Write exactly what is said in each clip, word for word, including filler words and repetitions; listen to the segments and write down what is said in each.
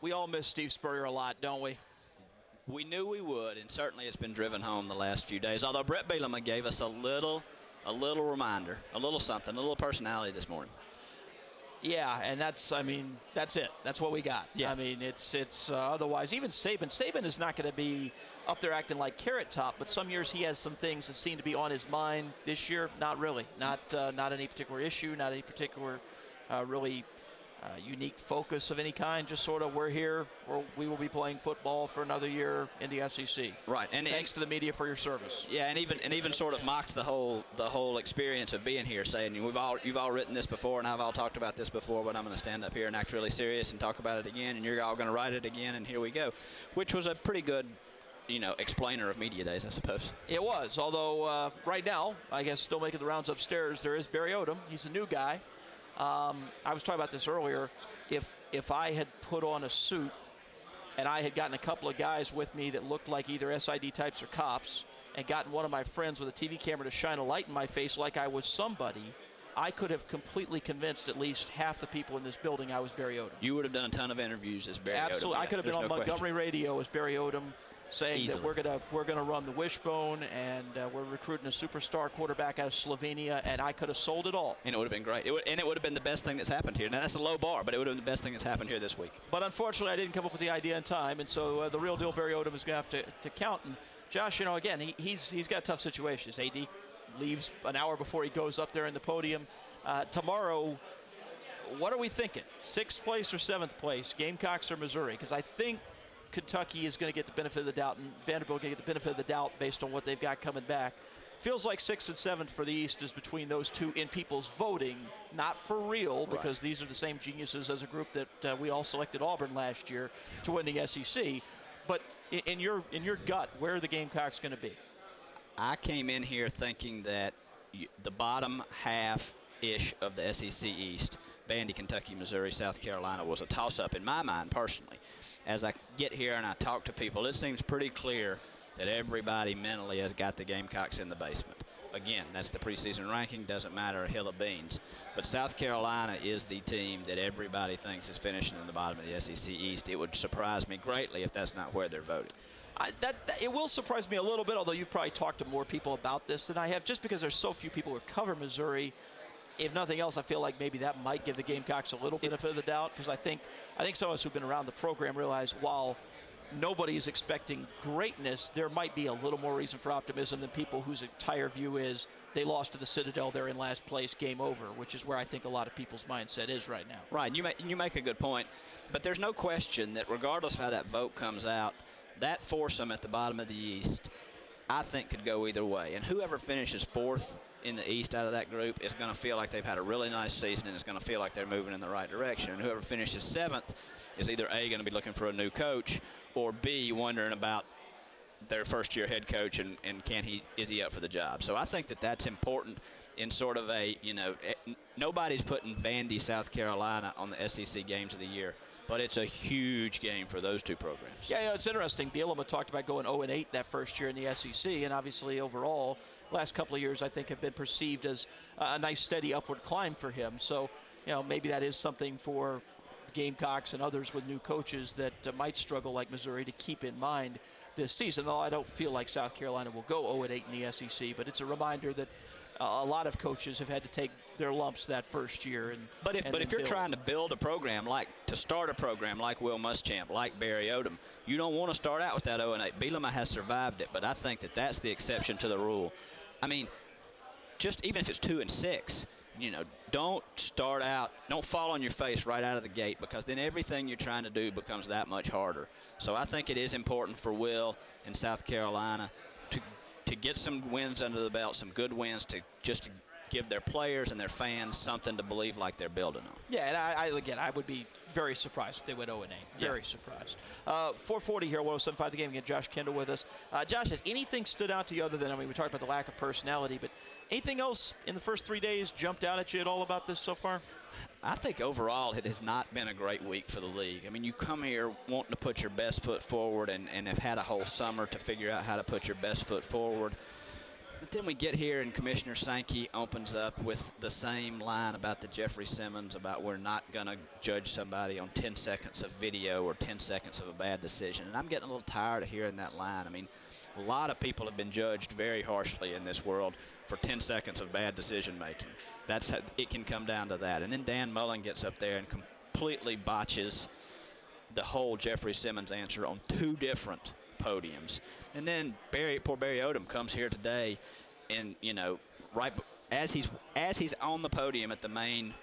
we all miss Steve Spurrier a lot, don't we? We knew we would, and certainly it's been driven home the last few days. Although Brett Bielema gave us a little, a little reminder, a little something, a little personality this morning. Yeah, and that's, I mean, that's it. That's what we got. Yeah. I mean, it's it's uh, otherwise, even Saban. Saban is not going to be up there acting like Carrot Top, but some years he has some things that seem to be on his mind. This year, not really. Not uh, not any particular issue, not any particular uh, really uh, unique focus of any kind. Just sort of, we're here, or we will be playing football for another year in the S E C. Right. And thanks and, to the media for your service. Yeah, and even and even sort of mocked the whole the whole experience of being here, saying we've all you've all written this before, and I've all talked about this before, but I'm going to stand up here and act really serious and talk about it again, and you're all going to write it again, and here we go, which was a pretty good, you know, explainer of media days, I suppose. It was, although uh, right now, I guess still making the rounds upstairs, there is Barry Odom. He's a new guy. Um, I was talking about this earlier. If if I had put on a suit and I had gotten a couple of guys with me that looked like either S I D types or cops and gotten one of my friends with a T V camera to shine a light in my face like I was somebody, I could have completely convinced at least half the people in this building I was Barry Odom. You would have done a ton of interviews as Barry Absolutely. Odom. I could have been There's on no Montgomery question. Radio as Barry Odom, saying Easily. that we're gonna we're gonna run the wishbone, and uh, we're recruiting a superstar quarterback out of Slovenia, and I could have sold it all. And it would have been great. It would, and it would have been the best thing that's happened here. Now, that's a low bar, but it would have been the best thing that's happened here this week. But unfortunately, I didn't come up with the idea in time, and so uh, the real deal Barry Odom is going to have to, to count. And Josh, you know, again, he, he's he's got tough situations. A D leaves an hour before he goes up there in the podium. Uh, tomorrow, what are we thinking? Sixth place or seventh place? Gamecocks or Missouri? Because I think Kentucky is going to get the benefit of the doubt, and Vanderbilt going to get the benefit of the doubt based on what they've got coming back. Feels like sixth and seventh for the East is between those two in people's voting, not for real, because Right. these are the same geniuses as a group that uh, we all selected Auburn last year to win the S E C. But in, in your in your gut, where are the Gamecocks going to be? I came in here thinking that you, the bottom half-ish of the S E C East, Vandy, Kentucky, Missouri, South Carolina, was a toss-up in my mind personally. As I get here and I talk to people, it seems pretty clear that everybody mentally has got the Gamecocks in the basement. Again, that's the preseason ranking, doesn't matter a hill of beans. But South Carolina is the team that everybody thinks is finishing in the bottom of the S E C East. It would surprise me greatly if that's not where they're voting. I, that, that it will surprise me a little bit, although you've probably talked to more people about this than I have, just because there's so few people who cover Missouri. If nothing else, I feel like maybe that might give the Gamecocks a little benefit of the doubt, because I think I think some of us who've been around the program realize while nobody is expecting greatness, there might be a little more reason for optimism than people whose entire view is they lost to the Citadel, they're in last place, game over, which is where I think a lot of people's mindset is right now. Right, you make, you make a good point. But there's no question that regardless of how that vote comes out, that foursome at the bottom of the East, I think could go either way. And whoever finishes fourth in the East out of that group is going to feel like they've had a really nice season and is going to feel like they're moving in the right direction. And whoever finishes seventh is either A, going to be looking for a new coach, or B, wondering about their first-year head coach and, and can he is he up for the job. So I think that that's important in sort of a, you know, nobody's putting Vandy, South Carolina on the S E C games of the year, but it's a huge game for those two programs. Yeah, yeah, it's interesting. Bielema talked about going oh and eight that first year in the S E C, and obviously overall, last couple of years I think have been perceived as a nice steady upward climb for him. So, you know, maybe that is something for Gamecocks and others with new coaches that uh, might struggle like Missouri to keep in mind this season, though I don't feel like South Carolina will go oh and eight in the S E C, but it's a reminder that uh, a lot of coaches have had to take their lumps that first year. And But if, and but if then you're build. trying to build a program, like to start a program like Will Muschamp, like Barry Odom, you don't want to start out with that oh and eight. Bielema has survived it, but I think that that's the exception to the rule. I mean, just even if it's two and six, you know, don't start out, don't fall on your face right out of the gate, because then everything you're trying to do becomes that much harder. So I think it is important for Will in South Carolina to to get some wins under the belt, some good wins, to just to give their players and their fans something to believe like they're building on. Yeah, and I, I again, I would be very surprised if they went oh and eight. Very Yeah. surprised. Uh, four forty here, one oh seven point five The Game. Again, Josh Kendall with us. Uh, Josh, has anything stood out to you other than, I mean, we talked about the lack of personality, but anything else in the first three days jumped out at you at all about this so far? I think overall it has not been a great week for the league. I mean, you come here wanting to put your best foot forward and, and have had a whole summer to figure out how to put your best foot forward. But then we get here, and Commissioner Sankey opens up with the same line about the Jeffrey Simmons, about we're not going to judge somebody on ten seconds of video or ten seconds of a bad decision. And I'm getting a little tired of hearing that line. I mean, a lot of people have been judged very harshly in this world for ten seconds of bad decision making. That's how it can come down to that. And then Dan Mullen gets up there and completely botches the whole Jeffrey Simmons answer on two different podiums. And then Barry, poor Barry Odom comes here today, and you know, right as he's as he's on the podium at the main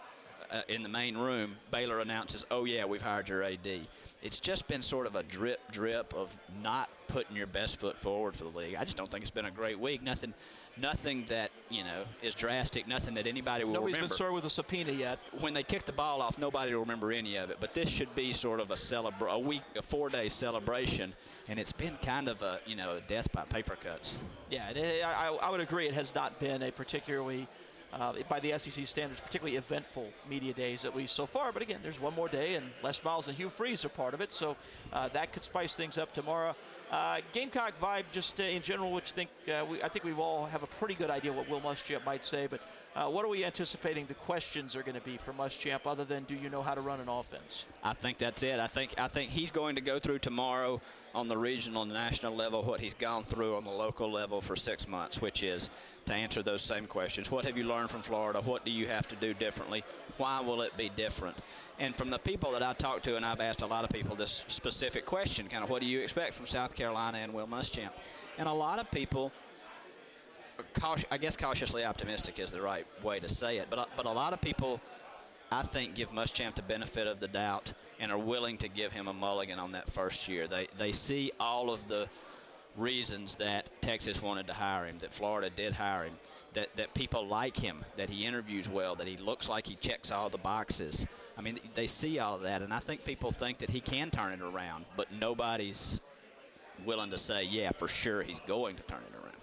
uh, in the main room, Baylor announces, "Oh yeah, we've hired your A D." It's just been sort of a drip drip of not putting your best foot forward for the league. I just don't think it's been a great week. Nothing, nothing that you know is drastic. Nothing that anybody will Nobody's remember. Nobody's been served with a subpoena yet. When they kick the ball off, nobody will remember any of it. But this should be sort of a celebra- a week, a four-day celebration, and it's been kind of a you know death by paper cuts. Yeah, it, I, I would agree. It has not been a particularly, uh, by the S E C standards, particularly eventful media days, at least so far. But again, there's one more day, and Les Miles and Hugh Freeze are part of it, so uh, that could spice things up tomorrow. Uh, Gamecock vibe, just uh, in general, which think uh, we, I think we all have a pretty good idea what Will Muschamp might say. But uh, what are we anticipating the questions are going to be for Muschamp, other than do you know how to run an offense? I think that's it. I think I think he's going to go through tomorrow on the regional and national level what he's gone through on the local level for six months, which is to answer those same questions. What have you learned from Florida? What do you have to do differently? Why will it be different? And from the people that I talked to, and I've asked a lot of people this specific question, kind of what do you expect from South Carolina and Will Muschamp? And a lot of people, cautious, I guess cautiously optimistic is the right way to say it, but, but a lot of people, I think, give Muschamp the benefit of the doubt and are willing to give him a mulligan on that first year. They, they see all of the reasons that Texas wanted to hire him, that Florida did hire him, that, that people like him, that he interviews well, that he looks like he checks all the boxes. I mean, they see all of that, and I think people think that he can turn it around, but nobody's willing to say, yeah, for sure he's going to turn it around.